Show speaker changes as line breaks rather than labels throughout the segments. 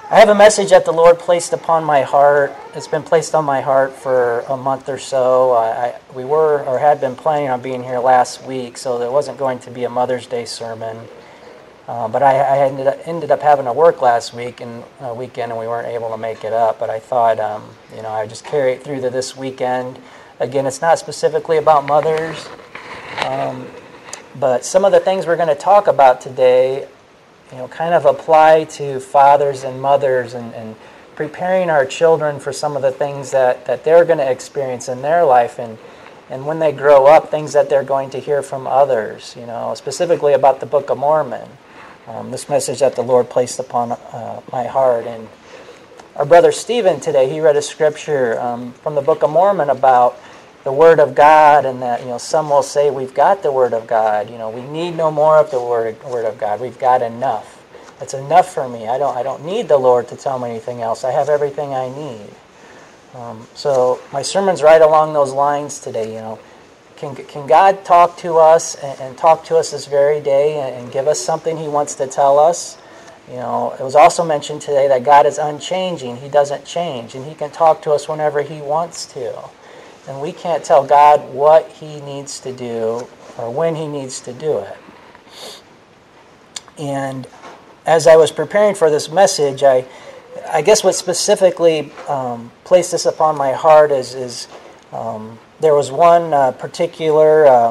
I have a message that the Lord placed upon my heart. It's been placed on my heart for a month or so. We were or had been planning on being here last week, so there wasn't going to be a Mother's Day sermon. But I ended up having to work last week and weekend, and we weren't able to make it up. But I thought, I would just carry it through to this weekend. Again, it's not specifically about mothers, but some of the things we're going to talk about today, kind of apply to fathers and mothers and preparing our children for some of the things that they're going to experience in their life and when they grow up, things that they're going to hear from others, specifically about the Book of Mormon. This message that the Lord placed upon my heart. And our brother Stephen today, he read a scripture from the Book of Mormon about the Word of God, and that some will say we've got the Word of God. We need no more of the Word of God. We've got enough. It's enough for me. I don't need the Lord to tell me anything else. I have everything I need. So my sermon's right along those lines today. Can God talk to us and talk to us this very day and give us something He wants to tell us? It was also mentioned today that God is unchanging. He doesn't change, and He can talk to us whenever He wants to. And we can't tell God what He needs to do or when He needs to do it. And as I was preparing for this message, I guess what specifically placed this upon my heart is there was one particular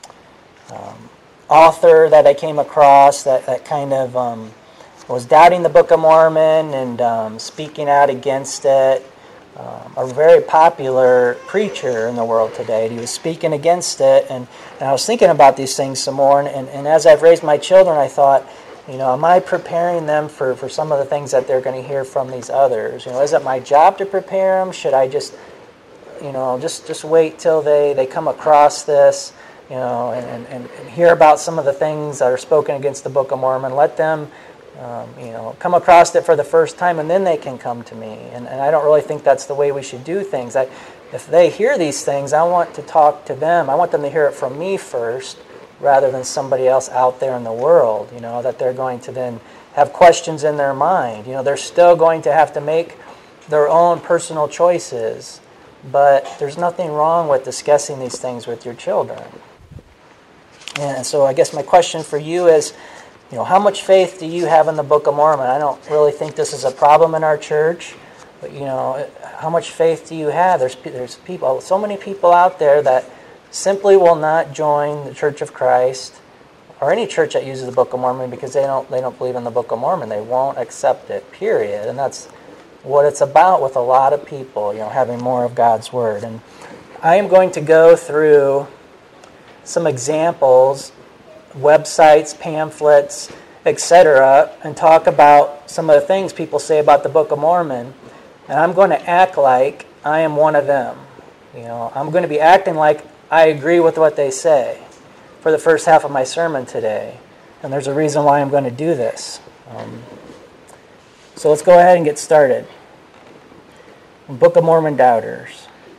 author that I came across that kind of was doubting the Book of Mormon and speaking out against it. A very popular preacher in the world today. He was speaking against it, and I was thinking about these things some more, and as I've raised my children, I thought, am I preparing them for some of the things that they're going to hear from these others? Is it my job to prepare them? Should I just wait till they come across this, and hear about some of the things that are spoken against the Book of Mormon? Let them come across it for the first time, and then they can come to me. And I don't really think that's the way we should do things. If they hear these things, I want to talk to them. I want them to hear it from me first, rather than somebody else out there in the world, that they're going to then have questions in their mind. They're still going to have to make their own personal choices, but there's nothing wrong with discussing these things with your children. And so I guess my question for you is, how much faith do you have in the Book of Mormon? I don't really think this is a problem in our church, but how much faith do you have? There's people, so many people out there that simply will not join the Church of Christ or any church that uses the Book of Mormon because they don't believe in the Book of Mormon. They won't accept it, period. And that's what it's about with a lot of people, having more of God's Word. And I am going to go through some examples, websites, pamphlets, etc., and talk about some of the things people say about the Book of Mormon, and I'm going to act like I am one of them. I'm going to be acting like I agree with what they say for the first half of my sermon today, and there's a reason why I'm going to do this. So let's go ahead and get started. Book of Mormon Doubters.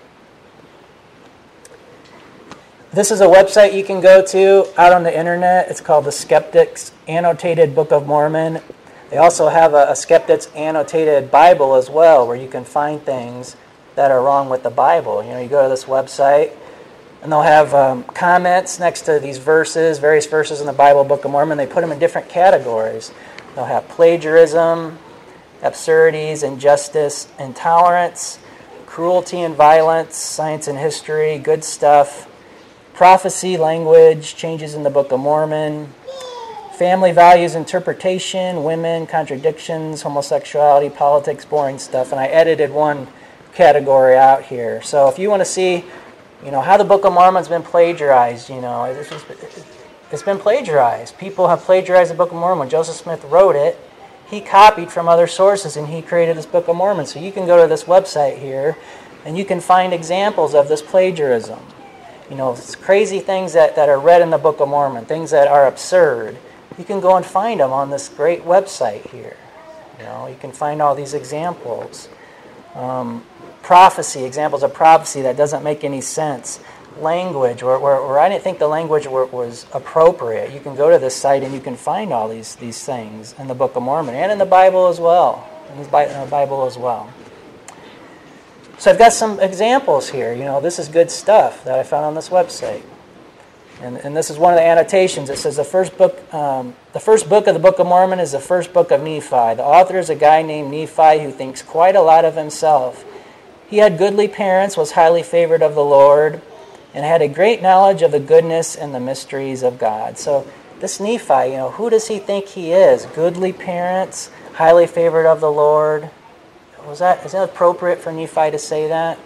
This is a website you can go to out on the internet. It's called the Skeptics Annotated Book of Mormon. They also have a Skeptics Annotated Bible as well, where you can find things that are wrong with the Bible. You go to this website, and they'll have comments next to these verses, various verses in the Bible, Book of Mormon. They put them in different categories. They'll have plagiarism, absurdities, injustice, intolerance, cruelty and violence, science and history, good stuff, prophecy, language, changes in the Book of Mormon, family values, interpretation, women, contradictions, homosexuality, politics, boring stuff. And I edited one category out here. So if you want to see, how the Book of Mormon's been plagiarized, it's been plagiarized. People have plagiarized the Book of Mormon. When Joseph Smith wrote it, he copied from other sources and he created this Book of Mormon. So you can go to this website here and you can find examples of this plagiarism. It's crazy things that are read in the Book of Mormon, things that are absurd. You can go and find them on this great website here. You can find all these examples. Prophecy, examples of prophecy that doesn't make any sense. Language, where I didn't think the language was appropriate. You can go to this site and you can find all these things in the Book of Mormon and in the Bible as well. in the Bible as well. So I've got some examples here. This is good stuff that I found on this website. And this is one of the annotations. It says the first book of the Book of Mormon is the first book of Nephi. The author is a guy named Nephi who thinks quite a lot of himself. He had goodly parents, was highly favored of the Lord, and had a great knowledge of the goodness and the mysteries of God. So this Nephi, who does he think he is? Goodly parents, highly favored of the Lord. Is that appropriate for Nephi to say that?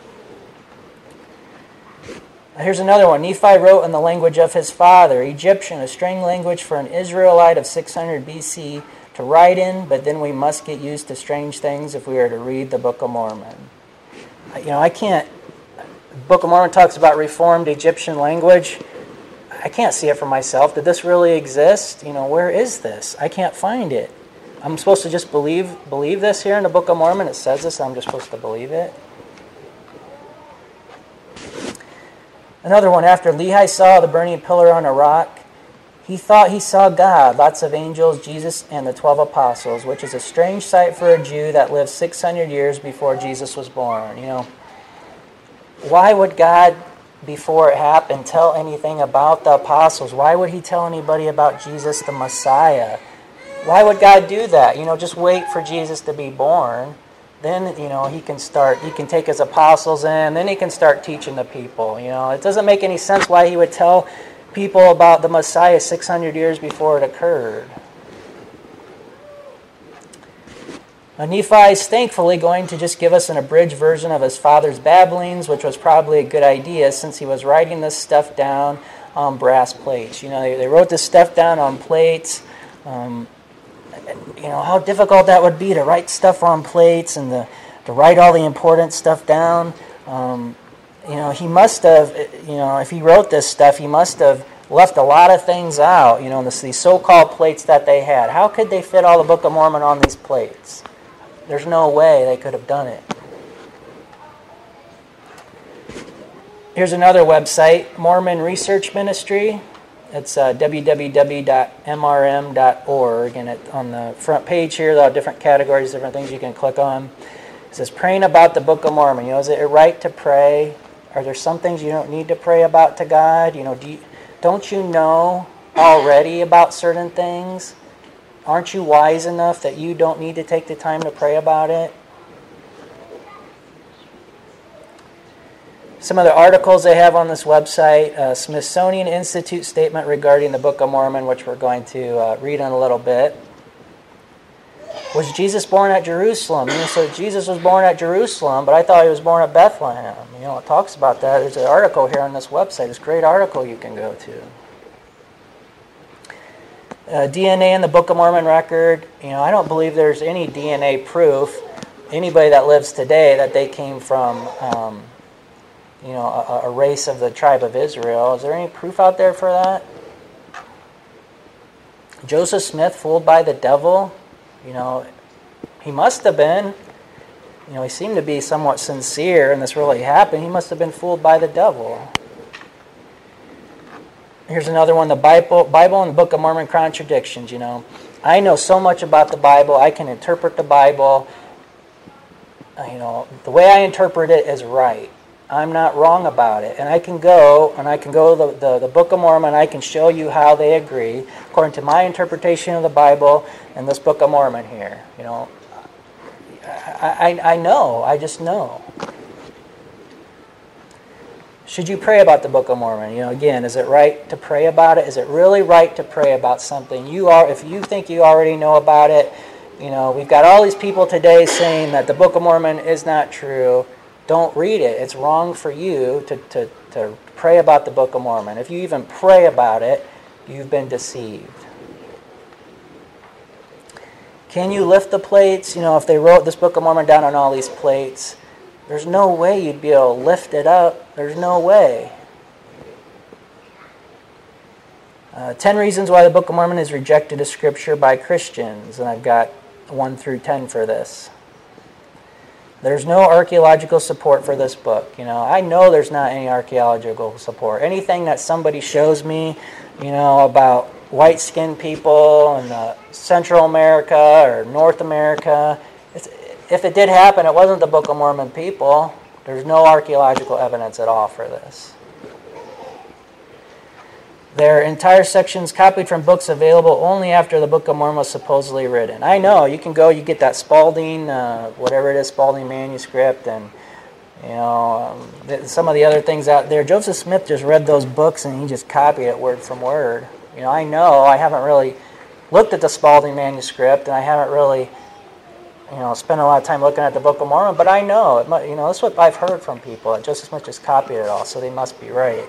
Here's another one. Nephi wrote in the language of his father, Egyptian, a strange language for an Israelite of 600 BC to write in, but then we must get used to strange things if we are to read the Book of Mormon. I can't. The Book of Mormon talks about Reformed Egyptian language. I can't see it for myself. Did this really exist? Where is this? I can't find it. I'm supposed to just believe this here in the Book of Mormon. It says this. I'm just supposed to believe it. Another one, after Lehi saw the burning pillar on a rock, he thought he saw God, lots of angels, Jesus, and the 12 apostles, which is a strange sight for a Jew that lived 600 years before Jesus was born. Why would God, before it happened, tell anything about the apostles? Why would he tell anybody about Jesus the Messiah? Why would God do that? Just wait for Jesus to be born. Then, he can take his apostles in, then he can start teaching the people. It doesn't make any sense why he would tell people about the Messiah 600 years before it occurred. Nephi is thankfully going to just give us an abridged version of his father's babblings, which was probably a good idea since he was writing this stuff down on brass plates. They wrote this stuff down on plates. How difficult that would be to write stuff on plates and to write all the important stuff down. He must have, if he wrote this stuff, he must have left a lot of things out, these so-called plates that they had. How could they fit all the Book of Mormon on these plates? There's no way they could have done it. Here's another website, Mormon Research Ministry. It's www.mrm.org, and on the front page here, there are different categories, different things you can click on. It says, praying about the Book of Mormon. Is it right to pray? Are there some things you don't need to pray about to God? Don't you know already about certain things? Aren't you wise enough that you don't need to take the time to pray about it? Some of the articles they have on this website, Smithsonian Institute statement regarding the Book of Mormon, which we're going to read in a little bit. Was Jesus born at Jerusalem? So Jesus was born at Jerusalem, but I thought he was born at Bethlehem. It talks about that. There's an article here on this website. It's a great article you can go to. DNA in the Book of Mormon record. I don't believe there's any DNA proof, anybody that lives today, that they came from a race of the tribe of Israel. Is there any proof out there for that? Joseph Smith fooled by the devil? He must have been. He seemed to be somewhat sincere, and this really happened. He must have been fooled by the devil. Here's another one, the Bible and the Book of Mormon contradictions. I know so much about the Bible. I can interpret the Bible. The way I interpret it is right. I'm not wrong about it. And I can go to the Book of Mormon, I can show you how they agree, according to my interpretation of the Bible and this Book of Mormon here. I know. I just know. Should you pray about the Book of Mormon? Again, is it right to pray about it? Is it really right to pray about something? If you think you already know about it, we've got all these people today saying that the Book of Mormon is not true. Don't read it. It's wrong for you to pray about the Book of Mormon. If you even pray about it, you've been deceived. Can you lift the plates? If they wrote this Book of Mormon down on all these plates, there's no way you'd be able to lift it up. There's no way. 10 reasons why the Book of Mormon is rejected as Scripture by Christians. And I've got 1 through 10 for this. There's no archaeological support for this book. I know there's not any archaeological support. Anything that somebody shows me, about white-skinned people in Central America or North America, if it did happen, it wasn't the Book of Mormon people. There's no archaeological evidence at all for this. There are entire sections copied from books available only after the Book of Mormon was supposedly written. I know, you can go, you get that Spalding, whatever it is, Spalding manuscript, and some of the other things out there. Joseph Smith just read those books and he just copied it word from word. I haven't really looked at the Spalding manuscript, and I haven't really spent a lot of time looking at the Book of Mormon, but I know, that's what I've heard from people. Joseph Smith just copied it all, so they must be right.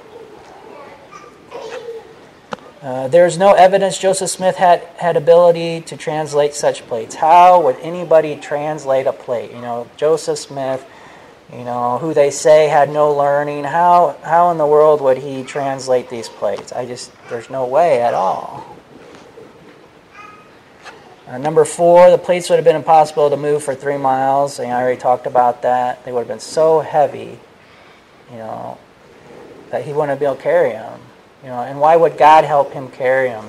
There's no evidence Joseph Smith had ability to translate such plates. How would anybody translate a plate? Joseph Smith, who they say had no learning, how in the world would he translate these plates? There's no way at all. Number 4, the plates would have been impossible to move for 3 miles. I already talked about that. They would have been so heavy, that he wouldn't be able to carry them. And why would God help him carry them,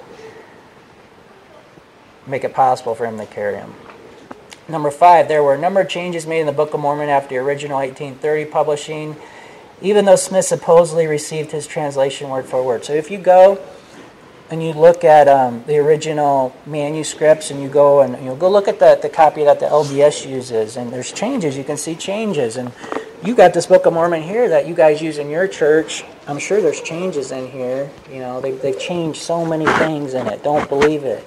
make it possible for him to carry them? Number 5, there were a number of changes made in the Book of Mormon after the original 1830 publishing, even though Smith supposedly received his translation word for word. So if you go and you look at the original manuscripts, and you go look at the copy that the LDS uses, and there's changes. You can see changes, and you got this Book of Mormon here that you guys use in your church. I'm sure there's changes in here. They've changed so many things in it. Don't believe it.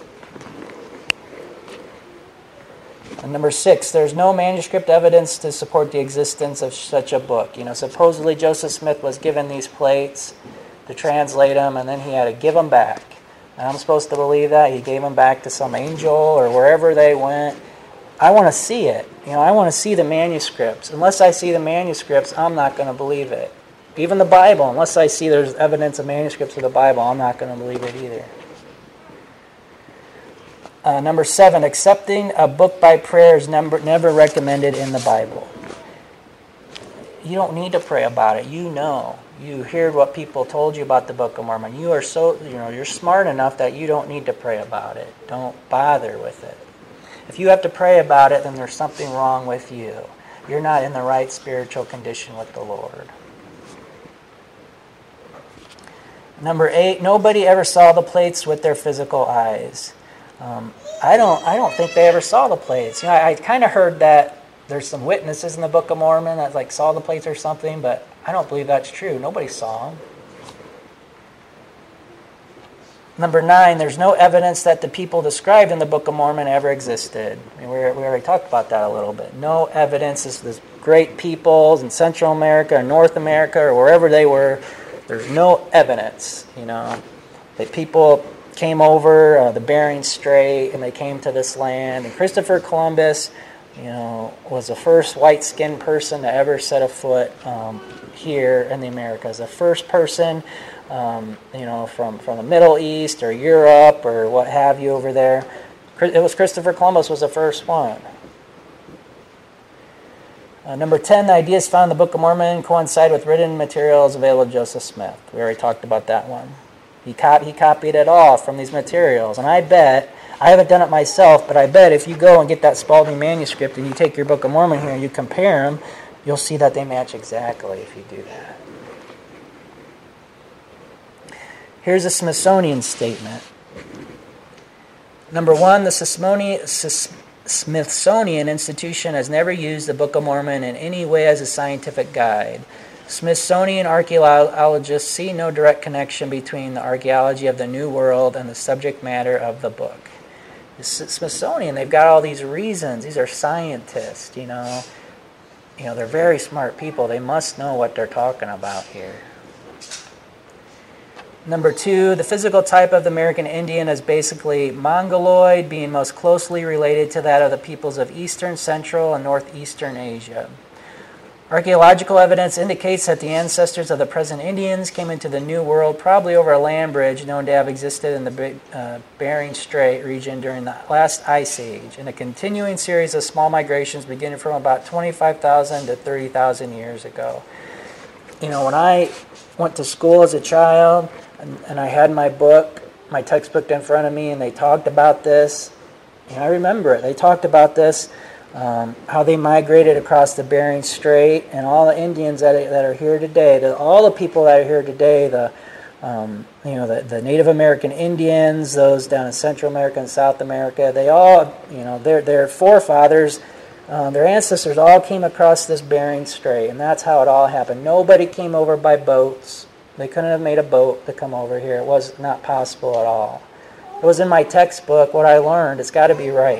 And number 6, there's no manuscript evidence to support the existence of such a book. Supposedly Joseph Smith was given these plates to translate them, and then he had to give them back. And I'm supposed to believe that? He gave them back to some angel or wherever they went. I want to see it. I want to see the manuscripts. Unless I see the manuscripts, I'm not going to believe it. Even the Bible, unless I see there's evidence of manuscripts of the Bible, I'm not going to believe it either. Number 7, accepting a book by prayer is never recommended in the Bible. You don't need to pray about it. You heard what people told you about the Book of Mormon. You are you're smart enough that you don't need to pray about it. Don't bother with it. If you have to pray about it, then there's something wrong with you. You're not in the right spiritual condition with the Lord. Number 8, nobody ever saw the plates with their physical eyes. I don't think they ever saw the plates. I kind of heard that there's some witnesses in the Book of Mormon that saw the plates or something, but I don't believe that's true. Nobody saw them. Number 9, there's no evidence that the people described in the Book of Mormon ever existed. We already talked about that a little bit. No evidence. This great peoples in Central America or North America or wherever they were, there's no evidence. That people came over the Bering Strait and they came to this land. And Christopher Columbus, was the first white-skinned person to ever set a foot here in the Americas. The first person, from the Middle East or Europe or what have you over there. It was Christopher Columbus was the first one. Number 10, the ideas found in the Book of Mormon coincide with written materials available to Joseph Smith. We already talked about that one. He copied it all from these materials. And I bet, I haven't done it myself, but I bet if you go and get that Spalding manuscript and you take your Book of Mormon here and you compare them, you'll see that they match exactly if you do that. Here's a Smithsonian statement. Number 1, the Smithsonian Institution has never used the Book of Mormon in any way as a scientific guide. Smithsonian archaeologists see no direct connection between the archaeology of the New World and the subject matter of the book. The Smithsonian, they've got all these reasons. These are scientists, they're very smart people. They must know what they're talking about here. Number 2, the physical type of the American Indian is basically Mongoloid, being most closely related to that of the peoples of Eastern, Central, and Northeastern Asia. Archaeological evidence indicates that the ancestors of the present Indians came into the New World probably over a land bridge known to have existed in the Bering Strait region during the last ice age, in a continuing series of small migrations beginning from about 25,000 to 30,000 years ago. When I went to school as a child, and I had my textbook in front of me, and they talked about this. I remember it. They talked about this how they migrated across the Bering Strait, and all the Indians that are here today, all the people that are here today, the Native American Indians, those down in Central America and South America, they all, their forefathers, their ancestors all came across this Bering Strait, and that's how it all happened. Nobody came over by boats. They couldn't have made a boat to come over here. It was not possible at all. It was in my textbook, what I learned. It's got to be right.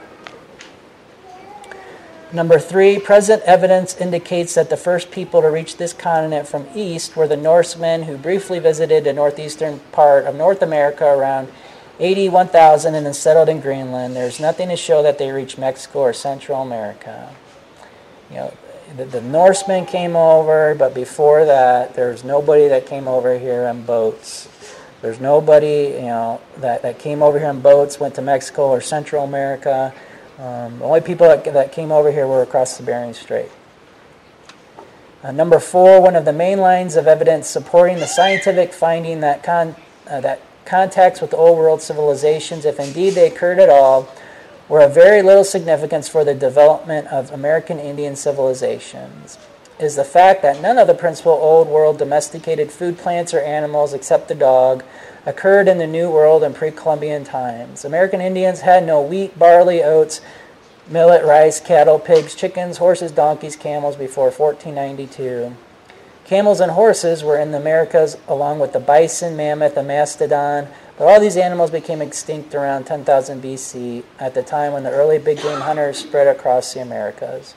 Number 3, present evidence indicates that the first people to reach this continent from east were the Norsemen, who briefly visited the northeastern part of North America around AD 1000 and then settled in Greenland. There's nothing to show that they reached Mexico or Central America. The Norsemen came over, but before that, there's nobody that came over here on boats. There's nobody, that came over here on boats, went to Mexico or Central America. The only people that came over here were across the Bering Strait. Number 4, one of the main lines of evidence supporting the scientific finding that contacts with old world civilizations, if indeed they occurred at all, were of very little significance for the development of American Indian civilizations, is the fact that none of the principal old world domesticated food plants or animals except the dog occurred in the New World in pre-Columbian times. American Indians had no wheat, barley, oats, millet, rice, cattle, pigs, chickens, horses, donkeys, camels before 1492. Camels and horses were in the Americas along with the bison, mammoth, and mastodon, but all these animals became extinct around 10,000 BC at the time when the early big game hunters spread across the Americas.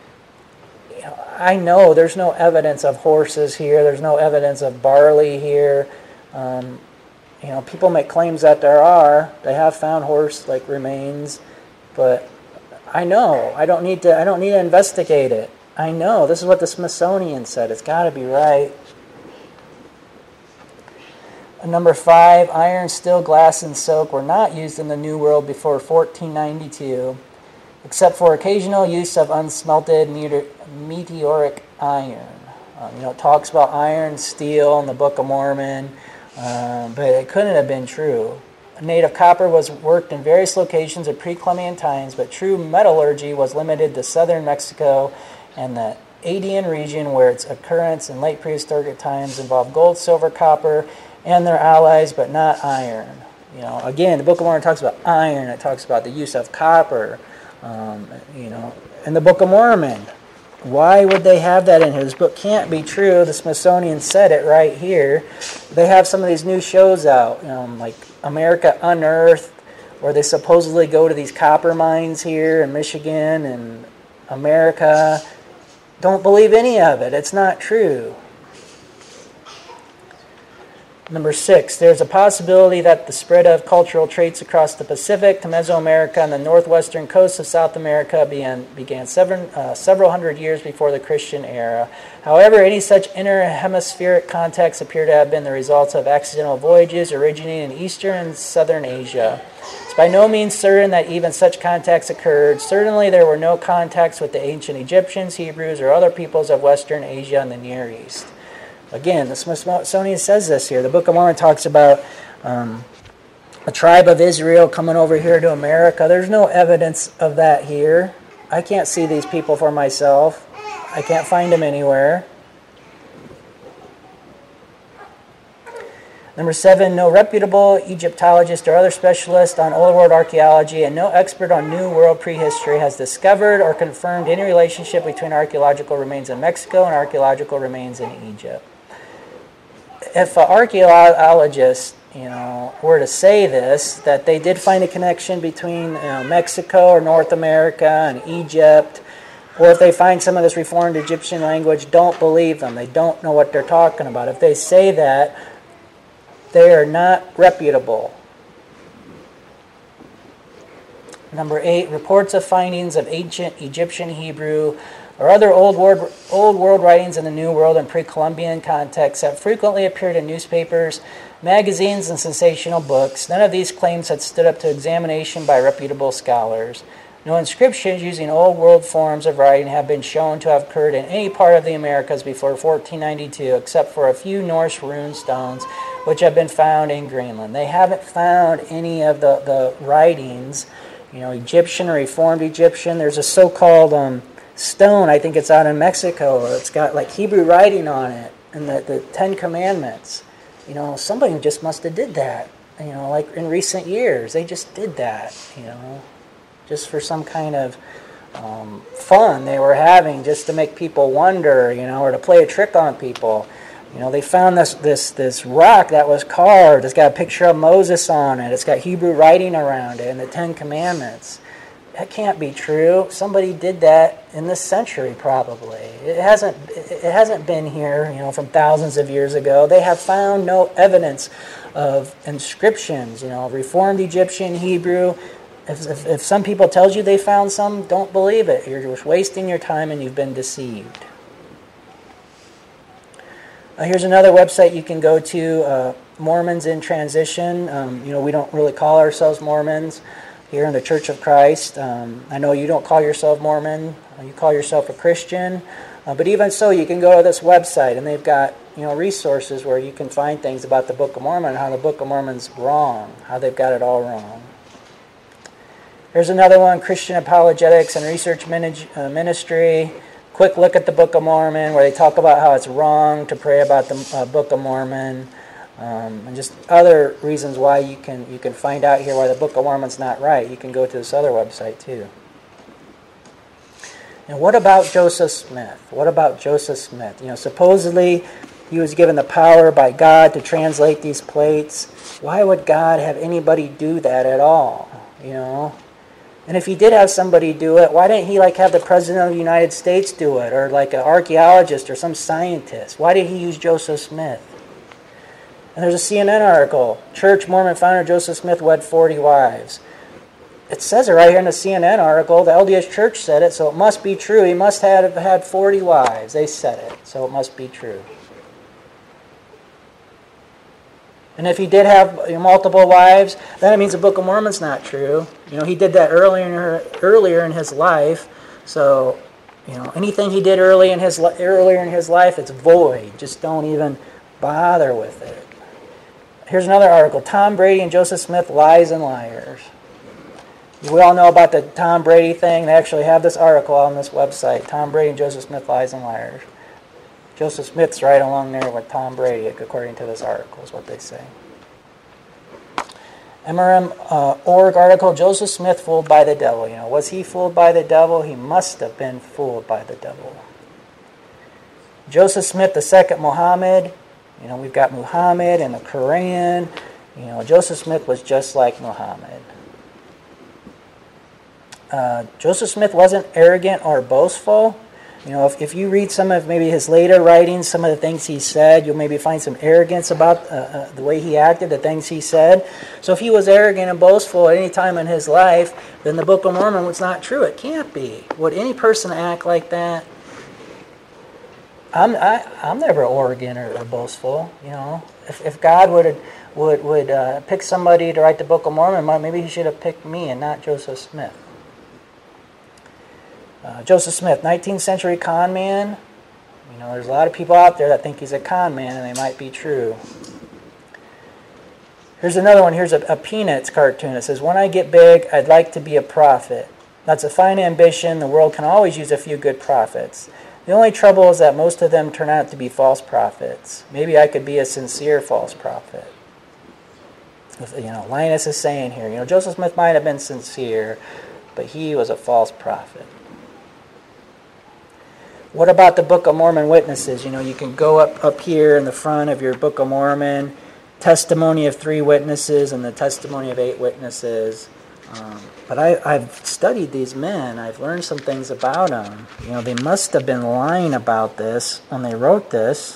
I know there's no evidence of horses here. There's no evidence of barley here. People make claims that there are. They have found horse-like remains, but I know. I don't need to investigate it. I know. This is what the Smithsonian said. It's got to be right. Number 5, iron, steel, glass, and silk were not used in the New World before 1492, except for occasional use of unsmelted meteoric iron. It talks about iron, steel in the Book of Mormon, but it couldn't have been true. Native copper was worked in various locations at pre-Columbian times, but true metallurgy was limited to southern Mexico and the Andean region, where its occurrence in late prehistoric times involved gold, silver, copper, and their allies, but not iron. Again, the Book of Mormon talks about iron. It talks about the use of copper. In the Book of Mormon, why would they have that in here? This book can't be true. The Smithsonian said it right here. They have some of these new shows out, like America Unearthed, where they supposedly go to these copper mines here in Michigan and America. Don't believe any of it. It's not true. Number 6, there's a possibility that the spread of cultural traits across the Pacific to Mesoamerica and the northwestern coast of South America began several hundred years before the Christian era. However, any such inter-hemispheric contacts appear to have been the results of accidental voyages originating in Eastern and Southern Asia. It's by no means certain that even such contacts occurred. Certainly, there were no contacts with the ancient Egyptians, Hebrews, or other peoples of Western Asia and the Near East. Again, the Smithsonian says this here. The Book of Mormon talks about a tribe of Israel coming over here to America. There's no evidence of that here. I can't see these people for myself. I can't find them anywhere. Number 7, no reputable Egyptologist or other specialist on Old World archaeology and no expert on New World prehistory has discovered or confirmed any relationship between archaeological remains in Mexico and archaeological remains in Egypt. If an archaeologist, were to say this, that they did find a connection between Mexico or North America and Egypt, or if they find some of this reformed Egyptian language, don't believe them. They don't know what they're talking about. If they say that, they are not reputable. Number 8, reports of findings of ancient Egyptian Hebrew or other old world writings in the New World and pre-Columbian contexts have frequently appeared in newspapers, magazines, and sensational books. None of these claims had stood up to examination by reputable scholars. No inscriptions using Old World forms of writing have been shown to have occurred in any part of the Americas before 1492, except for a few Norse rune stones which have been found in Greenland. They haven't found any of the writings Egyptian or Reformed Egyptian. There's a so-called stone, I think it's out in Mexico. It's got like Hebrew writing on it and the Ten Commandments. Somebody just must have did that. Like in recent years, they just did that. Just for some kind of fun they were having, just to make people wonder, or to play a trick on people. They found this rock that was carved. It's got a picture of Moses on it. It's got Hebrew writing around it and the Ten Commandments. That can't be true. Somebody did that in this century, probably. It hasn't been here, from thousands of years ago. They have found no evidence of inscriptions, Reformed Egyptian, Hebrew. If some people tells you they found some, don't believe it. You're just wasting your time and you've been deceived. Here's another website you can go to, Mormons in Transition. We don't really call ourselves Mormons here in the Church of Christ. I know you don't call yourself Mormon. You call yourself a Christian. But even so, you can go to this website, and they've got resources where you can find things about the Book of Mormon and how the Book of Mormon's wrong, how they've got it all wrong. Here's another one, Christian Apologetics and Research Ministry. Quick look at the Book of Mormon, where they talk about how it's wrong to pray about the Book of Mormon, and just other reasons why you can find out here why the Book of Mormon's not right. You can go to this other website too. And what about Joseph Smith? What about Joseph Smith? Supposedly he was given the power by God to translate these plates. Why would God have anybody do that at all? And if he did have somebody do it, why didn't he have the President of the United States do it, or like an archaeologist or some scientist? Why did he use Joseph Smith? And there's a CNN article, Church Mormon founder Joseph Smith wed 40 wives. It says it right here in the CNN article. The LDS Church said it, so it must be true. He must have had 40 wives. They said it, so it must be true. And if he did have multiple wives, then it means the Book of Mormon's not true. He did that earlier in his life. So, anything he did earlier in his life, it's void. Just don't even bother with it. Here's another article, Tom Brady and Joseph Smith, Lies and Liars. We all know about the Tom Brady thing. They actually have this article on this website, Tom Brady and Joseph Smith, Lies and Liars. Joseph Smith's right along there with Tom Brady, according to this article, is what they say. MRM.org article, Joseph Smith fooled by the devil. Was he fooled by the devil? He must have been fooled by the devil. Joseph Smith, the second Muhammad. We've got Muhammad in the Quran. Joseph Smith was just like Muhammad. Joseph Smith wasn't arrogant or boastful. If you read some of maybe his later writings, some of the things he said, you'll maybe find some arrogance about the way he acted, the things he said. So if he was arrogant and boastful at any time in his life, then the Book of Mormon was not true. It can't be. Would any person act like that? I'm never arrogant or boastful. If God would pick somebody to write the Book of Mormon, maybe he should have picked me and not Joseph Smith. Joseph Smith, 19th century con man. There's a lot of people out there that think he's a con man, and they might be true. Here's another one. Here's a Peanuts cartoon. It says, when I get big, I'd like to be a prophet. That's a fine ambition. The world can always use a few good prophets. The only trouble is that most of them turn out to be false prophets. Maybe I could be a sincere false prophet. Linus is saying here, Joseph Smith might have been sincere, but he was a false prophet. What about the Book of Mormon witnesses? You can go up here in the front of your Book of Mormon, testimony of 3 witnesses and the testimony of 8 witnesses. But I've studied these men. I've learned some things about them. They must have been lying about this when they wrote this.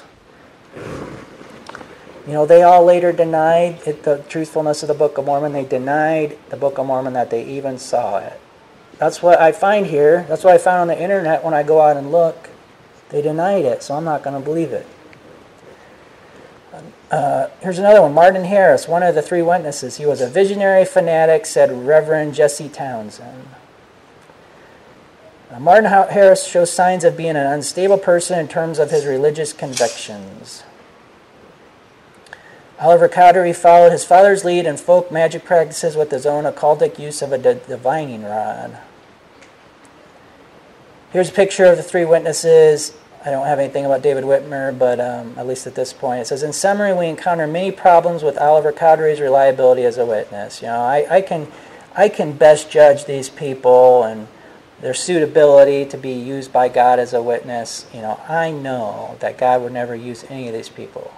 They all later denied the truthfulness of the Book of Mormon. They denied the Book of Mormon that they even saw it. That's what I find here. That's what I found on the internet when I go out and look. They denied it, so I'm not going to believe it. Here's another one. Martin Harris, one of the 3 witnesses. He was a visionary fanatic, said Reverend Jesse Townsend. Martin Harris shows signs of being an unstable person in terms of his religious convictions. Oliver Cowdery followed his father's lead in folk magic practices with his own occultic use of a divining rod. Here's a picture of the three witnesses. I don't have anything about David Whitmer, but at least at this point. It says, in summary, we encounter many problems with Oliver Cowdery's reliability as a witness. I can best judge these people and their suitability to be used by God as a witness. I know that God would never use any of these people.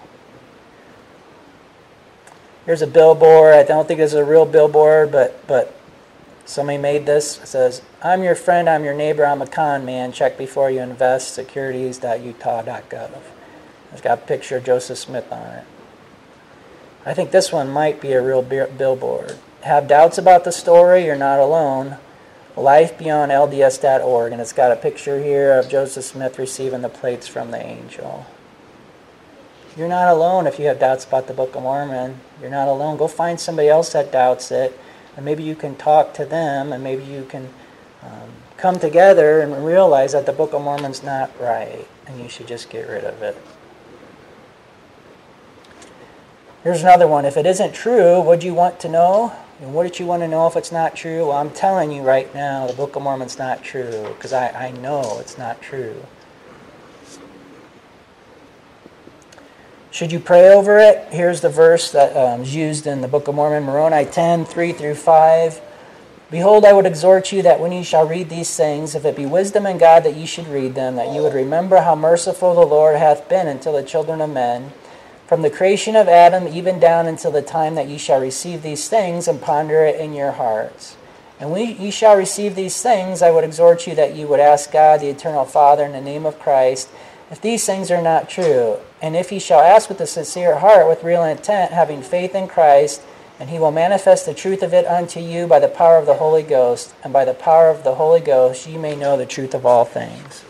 Here's a billboard. I don't think this is a real billboard, but somebody made this. It says, I'm your friend, I'm your neighbor, I'm a con man. Check before you invest, securities.utah.gov. It's got a picture of Joseph Smith on it. I think this one might be a real billboard. Have doubts about the story? You're not alone. Lifebeyondlds.org, and it's got a picture here of Joseph Smith receiving the plates from the angel. You're not alone if you have doubts about the Book of Mormon. You're not alone. Go find somebody else that doubts it, and maybe you can talk to them, and maybe you can come together and realize that the Book of Mormon's not right, and you should just get rid of it. Here's another one. If it isn't true, what do you want to know? And what did you want to know if it's not true? Well, I'm telling you right now, the Book of Mormon's not true, because I know it's not true. Should you pray over it? Here's the verse that is used in the Book of Mormon, Moroni 10, 3-5. Behold, I would exhort you that when you shall read these things, if it be wisdom in God that ye should read them, that you would remember how merciful the Lord hath been unto the children of men, from the creation of Adam even down until the time that ye shall receive these things, and ponder it in your hearts. And when ye shall receive these things, I would exhort you that you would ask God, the eternal Father, in the name of Christ, if these things are not true. And if ye shall ask with a sincere heart, with real intent, having faith in Christ, and he will manifest the truth of it unto you by the power of the Holy Ghost, and by the power of the Holy Ghost ye may know the truth of all things.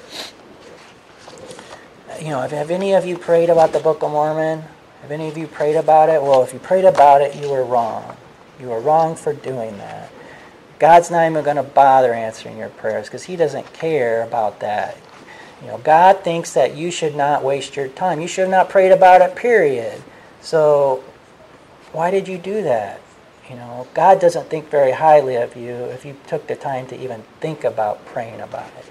Have any of you prayed about the Book of Mormon? Have any of you prayed about it? Well, if you prayed about it, you were wrong. You were wrong for doing that. God's not even going to bother answering your prayers because he doesn't care about that. God thinks that you should not waste your time. You should have not prayed about it, period. So why did you do that? God doesn't think very highly of you if you took the time to even think about praying about it.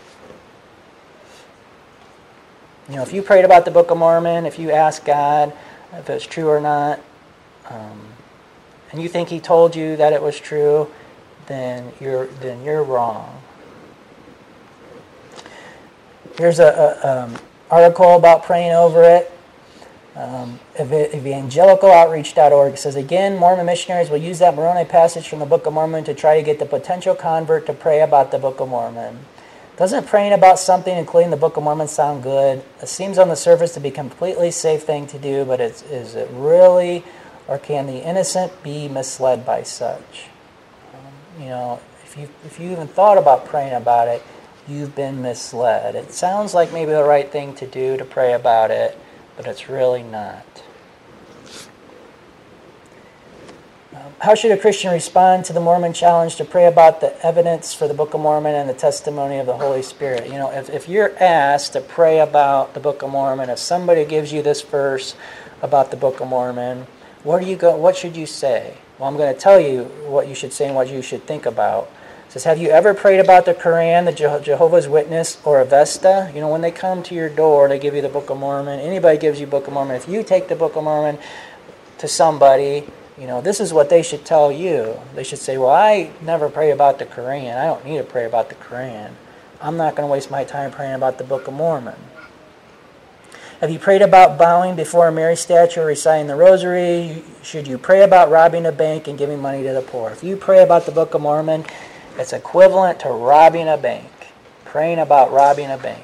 If you prayed about the Book of Mormon, if you asked God if it's true or not, and you think he told you that it was true, then you're wrong. Here's an article about praying over it. Evangelicaloutreach.org says, again, Mormon missionaries will use that Moroni passage from the Book of Mormon to try to get the potential convert to pray about the Book of Mormon. Doesn't praying about something, including the Book of Mormon, sound good? It seems on the surface to be a completely safe thing to do, but is it really, or can the innocent be misled by such? If you even thought about praying about it, you've been misled. It sounds like maybe the right thing to do to pray about it, but it's really not. How should a Christian respond to the Mormon challenge to pray about the evidence for the Book of Mormon and the testimony of the Holy Spirit? If you're asked to pray about the Book of Mormon, if somebody gives you this verse about the Book of Mormon, what should you say? Well, I'm going to tell you what you should say and what you should think about. It says, have you ever prayed about the Quran, the Jehovah's Witness, or Avesta? When they come to your door, they give you the Book of Mormon. Anybody gives you Book of Mormon. If you take the Book of Mormon to somebody, this is what they should tell you. They should say, well, I never pray about the Quran. I don't need to pray about the Quran. I'm not going to waste my time praying about the Book of Mormon. Have you prayed about bowing before a Mary statue or reciting the rosary? Should you pray about robbing a bank and giving money to the poor? If you pray about the Book of Mormon, it's equivalent to robbing a bank. Praying about robbing a bank.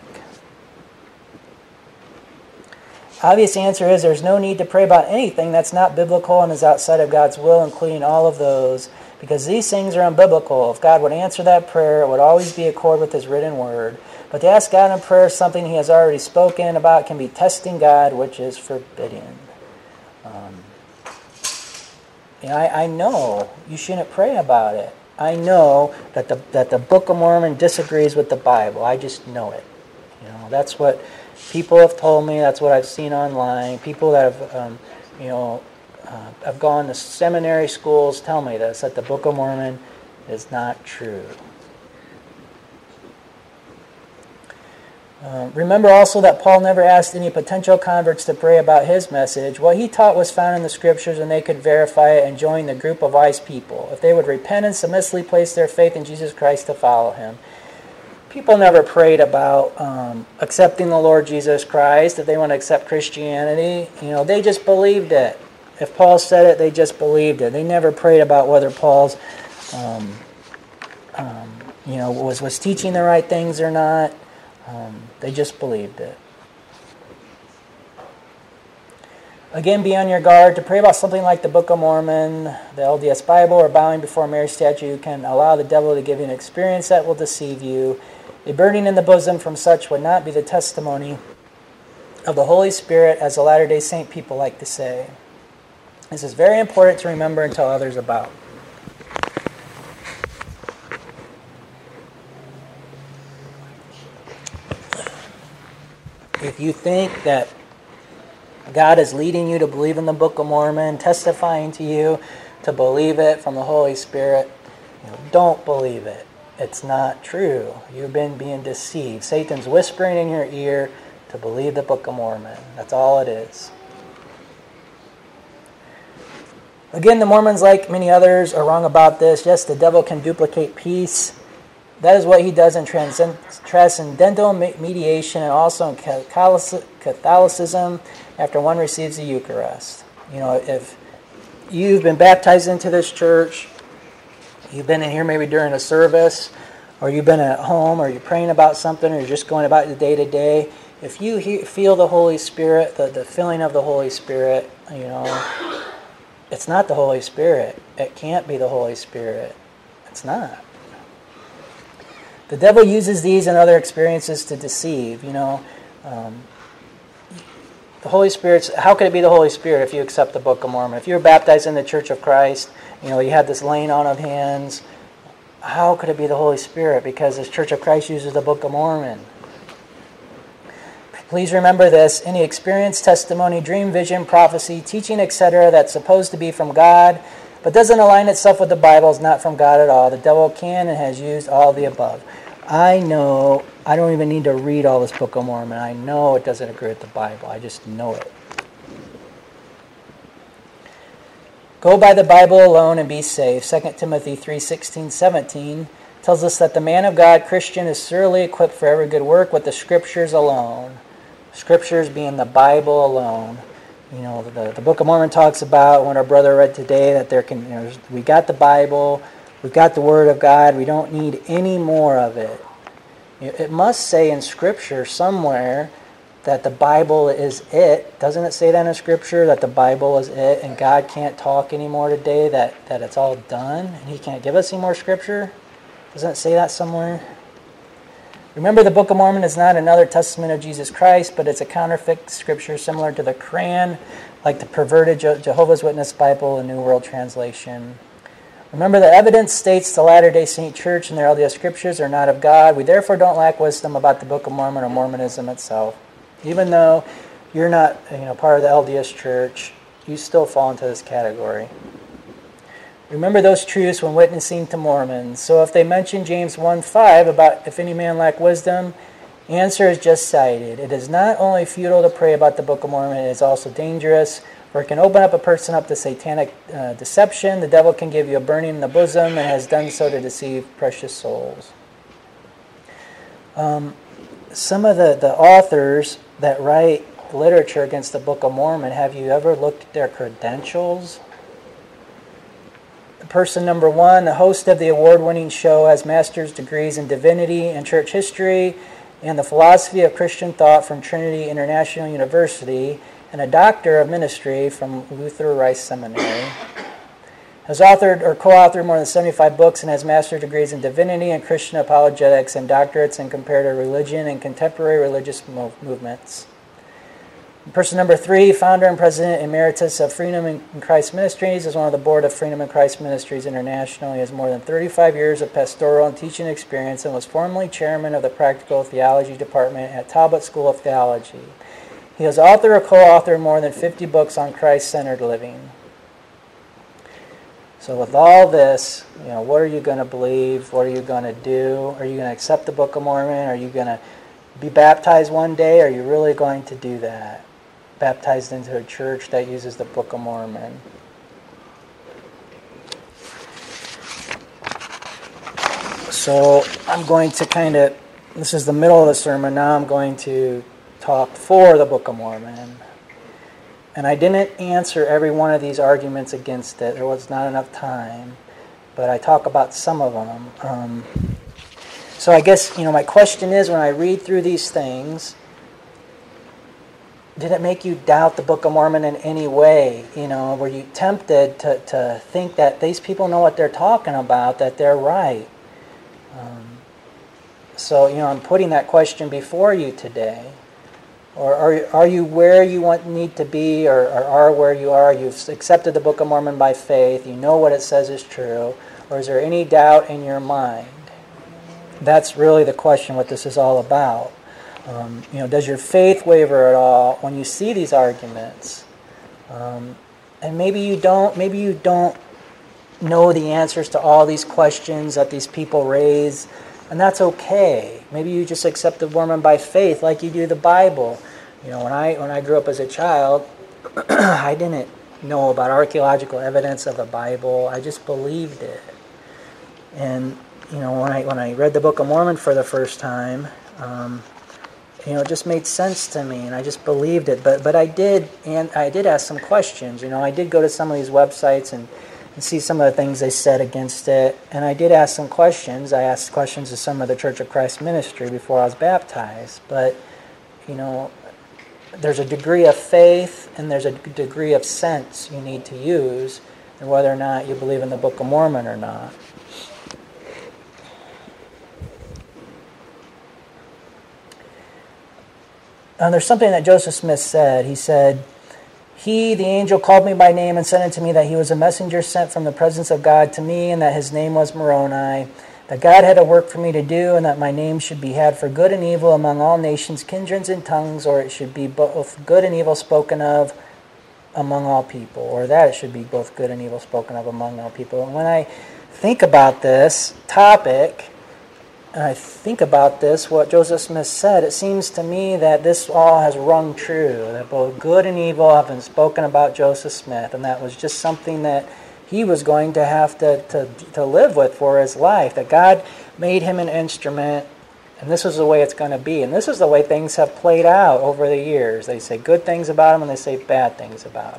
Obvious answer is there's no need to pray about anything that's not biblical and is outside of God's will, including all of those, because these things are unbiblical. If God would answer that prayer, it would always be in accord with his written word. But to ask God in prayer something he has already spoken about can be testing God, which is forbidden. I know you shouldn't pray about it. I know that the Book of Mormon disagrees with the Bible. I just know it. That's what people have told me. That's what I've seen online. People that have I've gone to seminary schools tell me this, that the Book of Mormon is not true. Remember also that Paul never asked any potential converts to pray about his message. What he taught was found in the Scriptures, and they could verify it and join the group of wise people if they would repent and submissively place their faith in Jesus Christ to follow him. People never prayed about accepting the Lord Jesus Christ if they want to accept Christianity. They just believed it. If Paul said it, they just believed it. They never prayed about whether Paul's was teaching the right things or not. They just believed it. Again, be on your guard. To pray about something like the Book of Mormon, the LDS Bible, or bowing before a Mary statue can allow the devil to give you an experience that will deceive you. A burning in the bosom from such would not be the testimony of the Holy Spirit, as the Latter-day Saint people like to say. This is very important to remember and tell others about. If you think that God is leading you to believe in the Book of Mormon, testifying to you to believe it from the Holy Spirit, don't believe it. It's not true. You've been being deceived. Satan's whispering in your ear to believe the Book of Mormon. That's all it is. Again, the Mormons, like many others, are wrong about this. Yes, the devil can duplicate peace. That is what he does in transcendental mediation and also in Catholicism after one receives the Eucharist. If you've been baptized into this church, you've been in here maybe during a service, or you've been at home, or you're praying about something, or you're just going about your day-to-day, if you feel the Holy Spirit, the filling of the Holy Spirit, it's not the Holy Spirit. It can't be the Holy Spirit. It's not. The devil uses these and other experiences to deceive. The Holy Spirit's, how could it be the Holy Spirit if you accept the Book of Mormon? If you were baptized in the Church of Christ, you had this laying on of hands. How could it be the Holy Spirit? Because the Church of Christ uses the Book of Mormon. Please remember this: any experience, testimony, dream, vision, prophecy, teaching, etc. that's supposed to be from God but doesn't align itself with the Bible is not from God at all. The devil can and has used all of the above. I know, I don't even need to read all this Book of Mormon. I know it doesn't agree with the Bible. I just know it. Go by the Bible alone and be safe. 2 Timothy 3:16-17 tells us that the man of God, Christian, is thoroughly equipped for every good work with the Scriptures alone. Scriptures being the Bible alone. The Book of Mormon talks about, what our brother read today, that we got the Bible, we've got the Word of God, we don't need any more of it. It must say in Scripture somewhere that the Bible is it. Doesn't it say that in Scripture, that the Bible is it, and God can't talk anymore today, that it's all done, and He can't give us any more Scripture? Doesn't it say that somewhere? Remember, the Book of Mormon is not another testament of Jesus Christ, but it's a counterfeit scripture similar to the Quran, like the perverted Jehovah's Witness Bible and New World Translation. Remember, the evidence states the Latter-day Saint Church and their LDS scriptures are not of God. We therefore don't lack wisdom about the Book of Mormon or Mormonism itself. Even though you're not part of the LDS Church, you still fall into this category. Remember those truths when witnessing to Mormons. So if they mention James 1:5 about if any man lack wisdom, answer is just cited. It is not only futile to pray about the Book of Mormon, it is also dangerous, for it can open up a person up to satanic deception. The devil can give you a burning in the bosom and has done so to deceive precious souls. Some of the authors that write literature against the Book of Mormon, have you ever looked at their credentials? Person number 1, the host of the award-winning show, has master's degrees in divinity and church history and the philosophy of Christian thought from Trinity International University, and a doctor of ministry from Luther Rice Seminary. Has authored or co-authored more than 75 books and has master's degrees in divinity and Christian apologetics and doctorates in comparative religion and contemporary religious movements. Person number 3, founder and president emeritus of Freedom in Christ Ministries, is one of the board of Freedom in Christ Ministries International. He has more than 35 years of pastoral and teaching experience and was formerly chairman of the Practical Theology Department at Talbot School of Theology. He is author or co-author of more than 50 books on Christ-centered living. So with all this, what are you going to believe? What are you going to do? Are you going to accept the Book of Mormon? Are you going to be baptized one day? Are you really going to do that? Baptized into a church that uses the Book of Mormon. So I'm going to this is the middle of the sermon, now I'm going to talk for the Book of Mormon. And I didn't answer every one of these arguments against it. There was not enough time. But I talk about some of them. So I guess, my question is, when I read through these things, did it make you doubt the Book of Mormon in any way? Were you tempted to think that these people know what they're talking about, that they're right? So, I'm putting that question before you today. Or are you where you need to be, or are where you are? You've accepted the Book of Mormon by faith. You know what it says is true. Or is there any doubt in your mind? That's really the question, what this is all about. Does your faith waver at all when you see these arguments? And maybe you don't know the answers to all these questions that these people raise. And that's okay. Maybe you just accept the Mormon by faith like you do the Bible. When I grew up as a child, I didn't know about archaeological evidence of the Bible. I just believed it. And when I read the Book of Mormon for the first time, it just made sense to me, and I just believed it. But I did ask some questions. I did go to some of these websites and see some of the things they said against it. And I did ask some questions. I asked questions of some of the Church of Christ ministry before I was baptized. But, there's a degree of faith and there's a degree of sense you need to use, and whether or not you believe in the Book of Mormon or not. There's something that Joseph Smith said. He said, "He, the angel, called me by name and said unto me that he was a messenger sent from the presence of God to me, and that his name was Moroni, that God had a work for me to do, and that my name should be had for good and evil among all nations, kindreds, and tongues, or it should be both good and evil spoken of among all people," or that it should be both good and evil spoken of among all people. And when I think about this topic, and I think about this, what Joseph Smith said, it seems to me that this all has rung true, that both good and evil have been spoken about Joseph Smith, and that was just something that he was going to have to live with for his life, that God made him an instrument, and this is the way it's going to be. And this is the way things have played out over the years. They say good things about him, and they say bad things about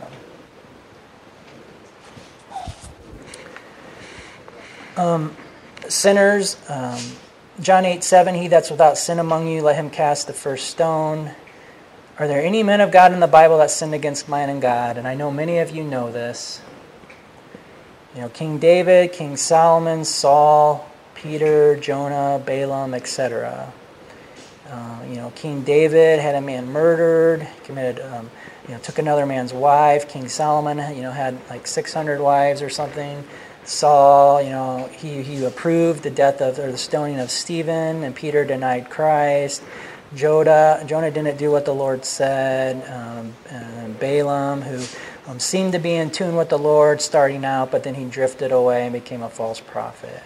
him. Sinners, John 8:7, "He that's without sin among you, let him cast the first stone." Are there any men of God in the Bible that sinned against man and God? And I know many of you know this. King David, King Solomon, Saul, Peter, Jonah, Balaam, etc. King David had a man murdered, committed, took another man's wife. King Solomon, had like 600 wives or something. Saul, he approved the death or the stoning of Stephen, and Peter denied Christ. Jonah didn't do what the Lord said. And Balaam, who seemed to be in tune with the Lord starting out, but then he drifted away and became a false prophet.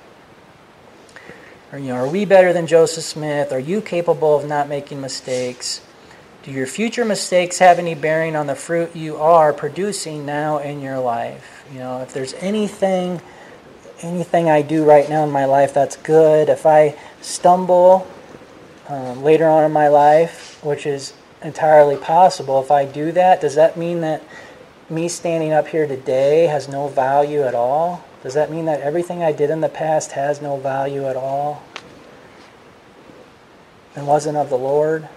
Are we better than Joseph Smith? Are you capable of not making mistakes? Do your future mistakes have any bearing on the fruit you are producing now in your life? If there's anything I do right now in my life that's good, if I stumble later on in my life, which is entirely possible, if I do that, does that mean that me standing up here today has no value at all? Does that mean that everything I did in the past has no value at all and wasn't of the Lord?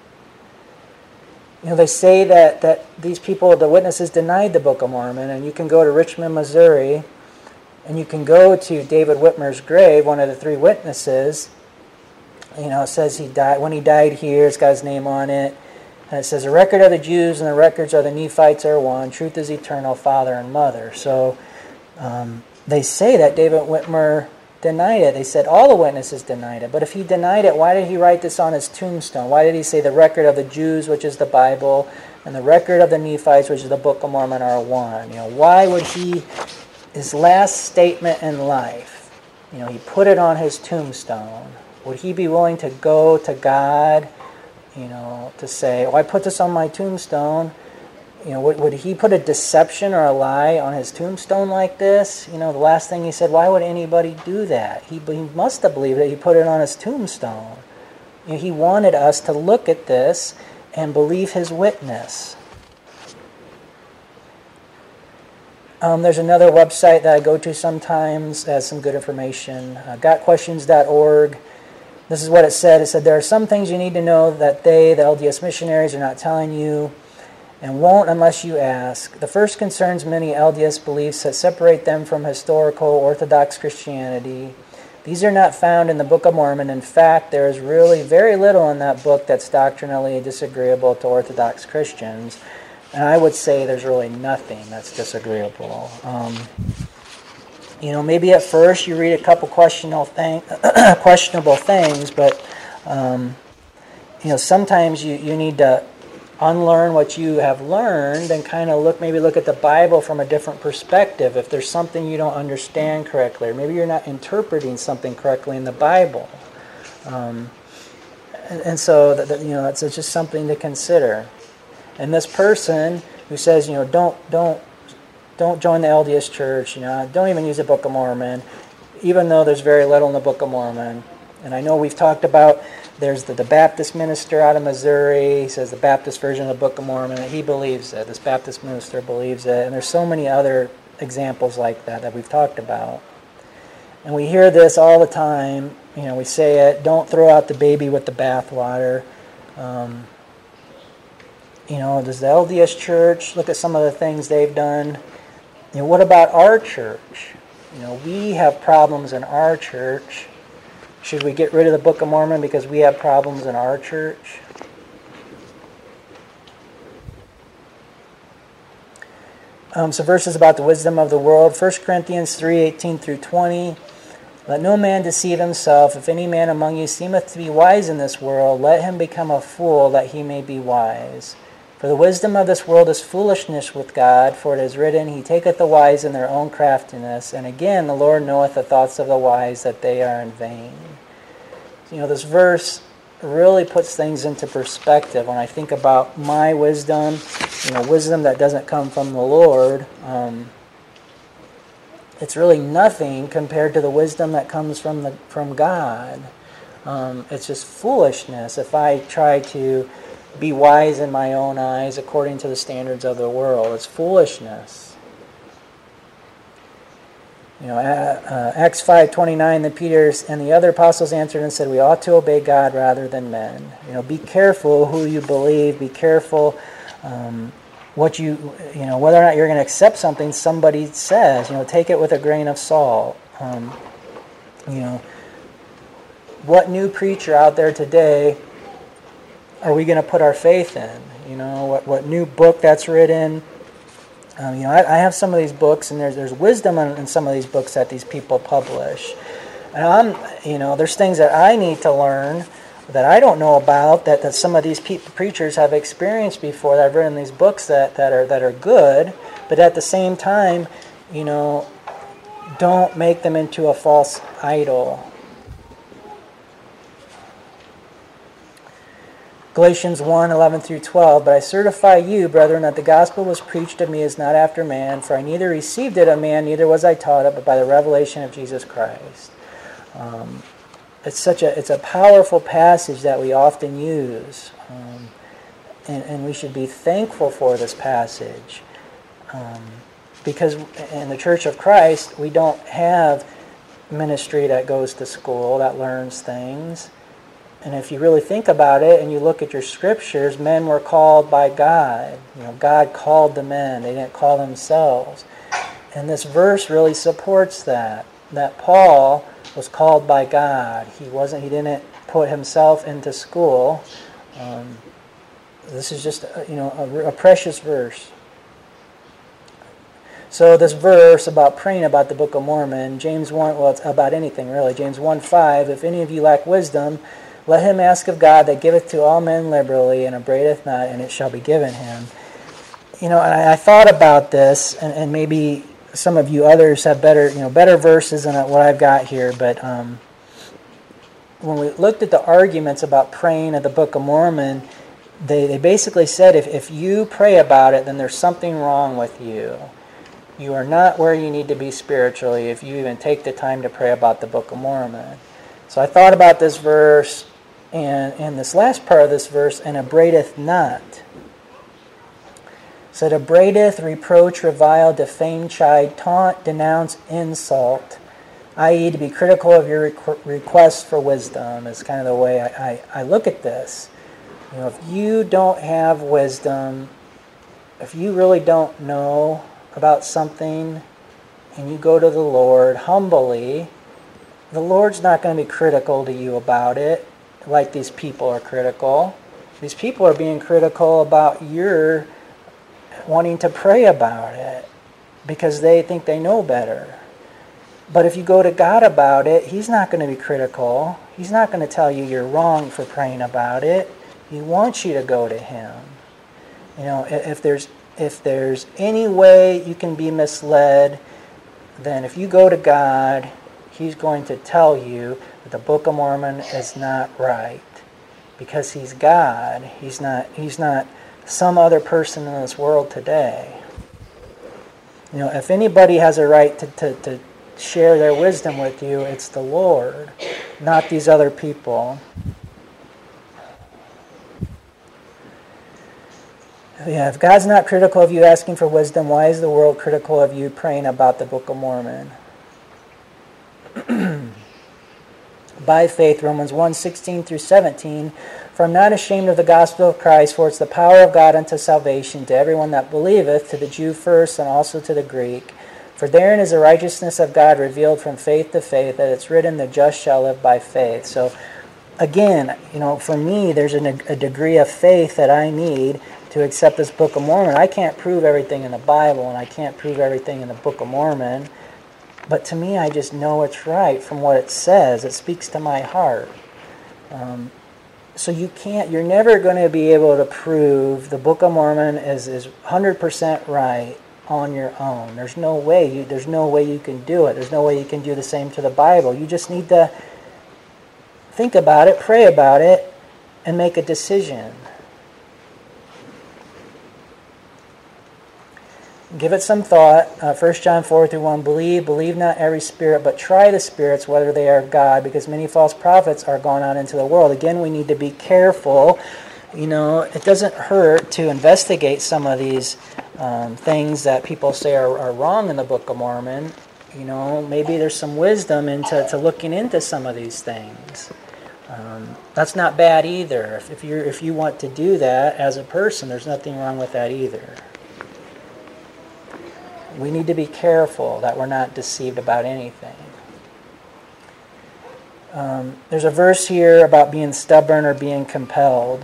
They say that these people, the witnesses, denied the Book of Mormon, and you can go to Richmond, Missouri, and you can go to David Whitmer's grave, one of the three witnesses. It says he died. When he died here, it's got his name on it. And it says, "The record of the Jews and the records of the Nephites are one. Truth is eternal, father and mother." So they say that David Whitmer denied it. They said all the witnesses denied it. But if he denied it, why did he write this on his tombstone? Why did he say the record of the Jews, which is the Bible, and the record of the Nephites, which is the Book of Mormon, are one? Why would his last statement in life, he put it on his tombstone? Would he be willing to go to God, to say, I put this on my tombstone? Would he put a deception or a lie on his tombstone like this? The last thing he said, why would anybody do that? He must have believed that he put it on his tombstone. He wanted us to look at this and believe his witness. There's another website that I go to sometimes that has some good information, gotquestions.org. This is what it said. It said, there are some things you need to know that the LDS missionaries, are not telling you, and won't unless you ask. The first concerns many LDS beliefs that separate them from historical Orthodox Christianity. These are not found in the Book of Mormon. In fact, there is really very little in that book that's doctrinally disagreeable to Orthodox Christians. And I would say there's really nothing that's disagreeable. Maybe at first you read a couple questionable things, but sometimes you need to unlearn what you have learned and kind of look at the Bible from a different perspective. If there's something you don't understand correctly, or maybe you're not interpreting something correctly in the Bible, and so that's just something to consider. And this person who says, don't join the LDS Church, don't even use the Book of Mormon, even though there's very little in the Book of Mormon. And I know we've talked about, there's the Baptist minister out of Missouri. He says the Baptist version of the Book of Mormon. He believes it. This Baptist minister believes it. And there's so many other examples like that we've talked about. And we hear this all the time. We say it, don't throw out the baby with the bathwater. Does the LDS Church, look at some of the things they've done. What about our church? We have problems in our church. Should we get rid of the Book of Mormon because we have problems in our church? Some verses about the wisdom of the world. 1 Corinthians 3:18 through 20. Let no man deceive himself. If any man among you seemeth to be wise in this world, let him become a fool that he may be wise. For the wisdom of this world is foolishness with God, for it is written, He taketh the wise in their own craftiness. And again, the Lord knoweth the thoughts of the wise, that they are in vain. This verse really puts things into perspective. When I think about my wisdom, wisdom that doesn't come from the Lord, it's really nothing compared to the wisdom that comes from God. It's just foolishness if I try to be wise in my own eyes according to the standards of the world. It's foolishness. Acts 5:29, then Peter and the other apostles answered and said, we ought to obey God rather than men. Be careful who you believe. Be careful whether or not you're going to accept something somebody says. Take it with a grain of salt. What new preacher out there today are we going to put our faith in? What new book that's written? I have some of these books, and there's wisdom in some of these books that these people publish. And there's things that I need to learn that I don't know about that some of these preachers have experienced before. That I've written these books that are good, but at the same time, don't make them into a false idol. Galatians 1:11 through 12, but I certify you, brethren, that the gospel was preached of me is not after man, for I neither received it of man, neither was I taught it, but by the revelation of Jesus Christ. It's a powerful passage that we often use, and we should be thankful for this passage, because in the Church of Christ we don't have ministry that goes to school, that learns things. And if you really think about it and you look at your scriptures, men were called by God. God called the men. They didn't call themselves. And this verse really supports that Paul was called by God. He didn't put himself into school. This is just a precious verse. So this verse about praying about the Book of Mormon, James 1, well, it's about anything really. James 1:5, if any of you lack wisdom, let him ask of God that giveth to all men liberally and upbraideth not, and it shall be given him. And I thought about this, and maybe some of you others have better verses than what I've got here, but when we looked at the arguments about praying at the Book of Mormon, they basically said if you pray about it, then there's something wrong with you. You are not where you need to be spiritually if you even take the time to pray about the Book of Mormon. So I thought about this verse and this last part of this verse, and upbraideth not. So it upbraideth, reproach, revile, defame, chide, taunt, denounce, insult, i.e. to be critical of your requests for wisdom is kind of the way I look at this. If you don't have wisdom, if you really don't know about something, and you go to the Lord humbly, the Lord's not going to be critical to you about it like these people are critical. These people are being critical about your wanting to pray about it because they think they know better. But if you go to God about it, He's not going to be critical. He's not going to tell you you're wrong for praying about it. He wants you to go to Him. If there's any way you can be misled, then if you go to God, He's going to tell you that the Book of Mormon is not right. Because He's God. He's not some other person in this world today. If anybody has a right to share their wisdom with you, it's the Lord, not these other people. If God's not critical of you asking for wisdom, why is the world critical of you praying about the Book of Mormon? By faith, Romans 1:16 through 17, for I am not ashamed of the gospel of Christ, for it's the power of God unto salvation to everyone that believeth, to the Jew first and also to the Greek. For therein is the righteousness of God revealed from faith to faith, that it's written, the just shall live by faith. So again, for me, there's a degree of faith that I need to accept this Book of Mormon. I can't prove everything in the Bible, and I can't prove everything in the Book of Mormon. But to me, I just know it's right from what it says. It speaks to my heart. So you're never going to be able to prove the Book of Mormon is 100% right on your own. There's no way you can do it. There's no way you can do the same to the Bible. You just need to think about it, pray about it, and make a decision. Give it some thought. 1 John 4:1, believe not every spirit, but try the spirits whether they are of God, because many false prophets are gone out into the world. Again, we need to be careful. It doesn't hurt to investigate some of these things that people say are wrong in the Book of Mormon. Maybe there's some wisdom into looking into some of these things. That's not bad either. If you want to do that as a person, there's nothing wrong with that either. We need to be careful that we're not deceived about anything. There's a verse here about being stubborn or being compelled.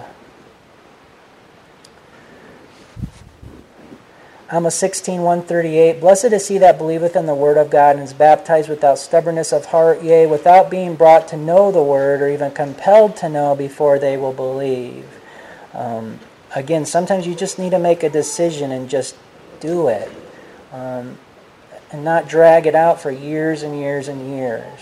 Amos 16:138, blessed is he that believeth in the word of God and is baptized without stubbornness of heart, yea, without being brought to know the word or even compelled to know before they will believe. Again, sometimes you just need to make a decision and just do it. And not drag it out for years and years and years.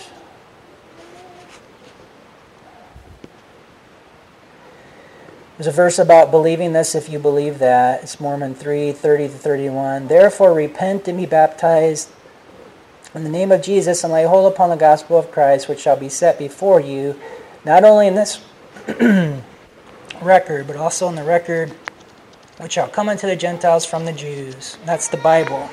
There's a verse about believing this if you believe that. It's Mormon 3:30-31. Therefore repent and be baptized in the name of Jesus and lay hold upon the gospel of Christ, which shall be set before you, not only in this record, but also in the record which shall come unto the Gentiles from the Jews. That's the Bible.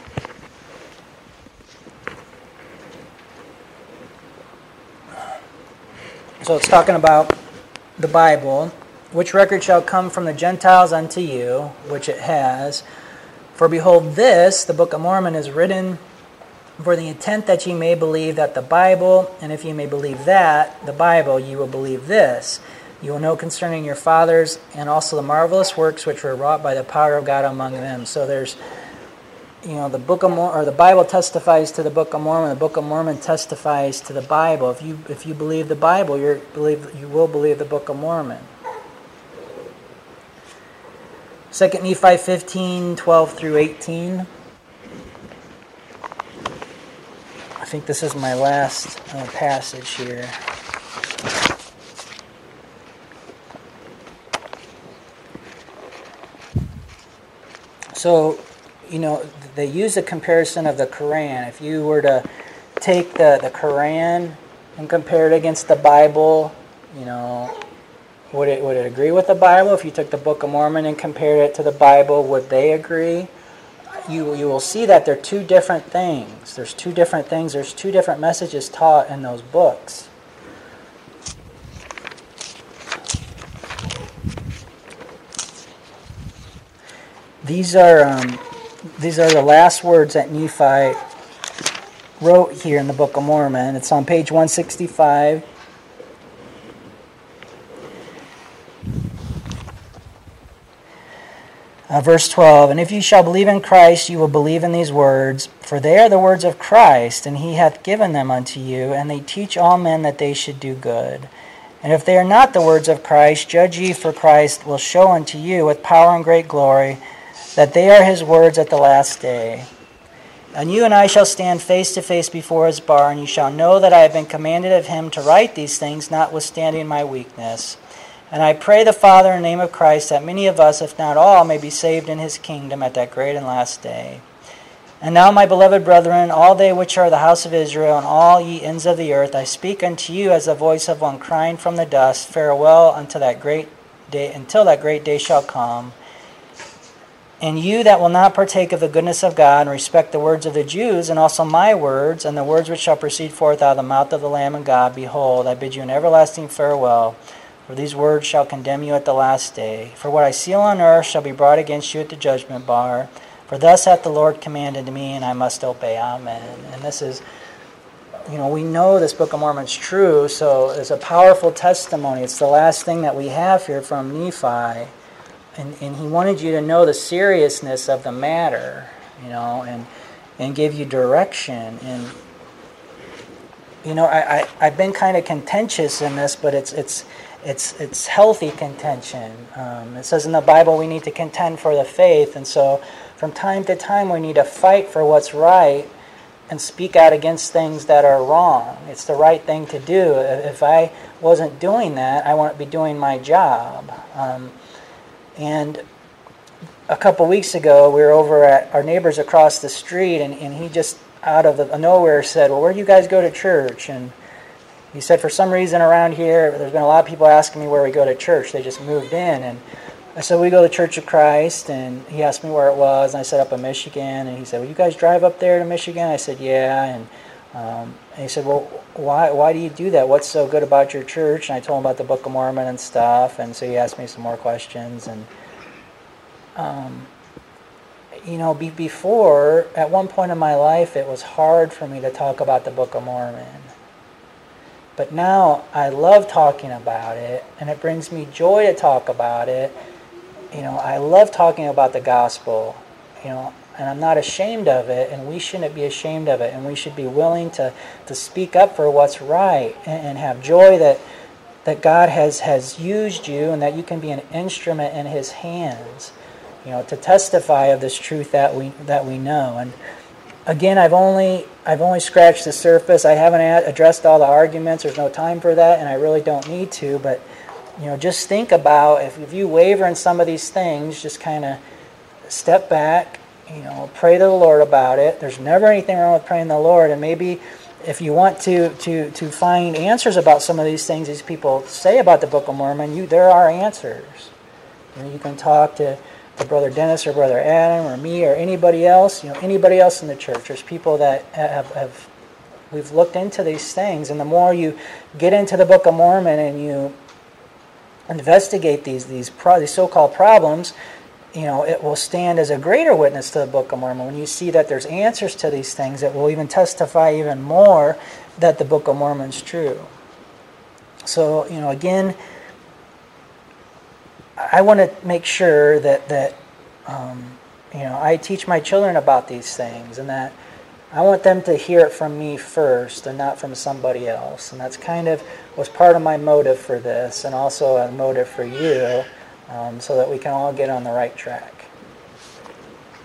So it's talking about the Bible. Which record shall come from the Gentiles unto you, which it has. For behold, this, the Book of Mormon, is written for the intent that ye may believe that the Bible, and if ye may believe that, the Bible, ye will believe this. You will know concerning your fathers, and also the marvelous works which were wrought by the power of God among them. So there's the Book of Mormon, or the Bible testifies to the Book of Mormon. The Book of Mormon testifies to the Bible. If you believe the Bible, you will believe the Book of Mormon. 2 Nephi 15, 12 through 18. I think this is my last passage here. So, they use a comparison of the Quran. If you were to take the Quran and compare it against the Bible, would it agree with the Bible? If you took the Book of Mormon and compared it to the Bible, would they agree? You will see that they're two different things. There's two different things. There's two different messages taught in those books. These are the last words that Nephi wrote here in the Book of Mormon. It's on page 165. Verse 12, "And if ye shall believe in Christ, you will believe in these words, for they are the words of Christ, and he hath given them unto you, and they teach all men that they should do good. And if they are not the words of Christ, judge ye, for Christ will show unto you with power and great glory that they are his words at the last day. And you and I shall stand face to face before his bar, and you shall know that I have been commanded of him to write these things, notwithstanding my weakness. And I pray the Father in the name of Christ that many of us, if not all, may be saved in his kingdom at that great and last day. And now, my beloved brethren, all they which are the house of Israel, and all ye ends of the earth, I speak unto you as the voice of one crying from the dust, farewell unto that great day, until that great day shall come. And you that will not partake of the goodness of God, and respect the words of the Jews, and also my words, and the words which shall proceed forth out of the mouth of the Lamb and God, behold, I bid you an everlasting farewell. For these words shall condemn you at the last day. For what I seal on earth shall be brought against you at the judgment bar. For thus hath the Lord commanded me, and I must obey. Amen." And this is, we know this Book of Mormon is true, so it's a powerful testimony. It's the last thing that we have here from Nephi. And he wanted you to know the seriousness of the matter, and give you direction. And, I've been kind of contentious in this, but it's healthy contention. It says in the Bible we need to contend for the faith, and so from time to time we need to fight for what's right and speak out against things that are wrong. It's the right thing to do. If I wasn't doing that, I wouldn't be doing my job. And a couple weeks ago, we were over at our neighbors across the street, and he just out of nowhere said, "Well, where do you guys go to church?" And he said, "For some reason around here, there's been a lot of people asking me where we go to church. They just moved in." And I said, "We go to Church of Christ." And he asked me where it was, and I said, "Up in Michigan." And he said, "Well, you guys drive up there to Michigan?" I said, "Yeah." And he said, "Well, why do you do that? What's so good about your church?" And I told him about the Book of Mormon and stuff. And so he asked me some more questions. And before, at one point in my life, it was hard for me to talk about the Book of Mormon. But now I love talking about it, and it brings me joy to talk about it. I love talking about the gospel, and I'm not ashamed of it, and we shouldn't be ashamed of it, and we should be willing to speak up for what's right, and have joy that God has used you, and that you can be an instrument in his hands, to testify of this truth that we know. And again, I've only scratched the surface. I haven't addressed all the arguments. There's no time for that, and I really don't need to. But just think about if you waver in some of these things, just kind of step back. Pray to the Lord about it. There's never anything wrong with praying to the Lord. And maybe if you want to find answers about some of these things these people say about the Book of Mormon, there are answers. You can talk to Brother Dennis or Brother Adam or me or anybody else, anybody else in the church. There's people that we've looked into these things, and the more you get into the Book of Mormon and you investigate these so-called problems, it will stand as a greater witness to the Book of Mormon. When you see that there's answers to these things, it will even testify even more that the Book of Mormon is true. So, again, I want to make sure that I teach my children about these things, and that I want them to hear it from me first and not from somebody else. And that's kind of was part of my motive for this, and also a motive for you, so that we can all get on the right track.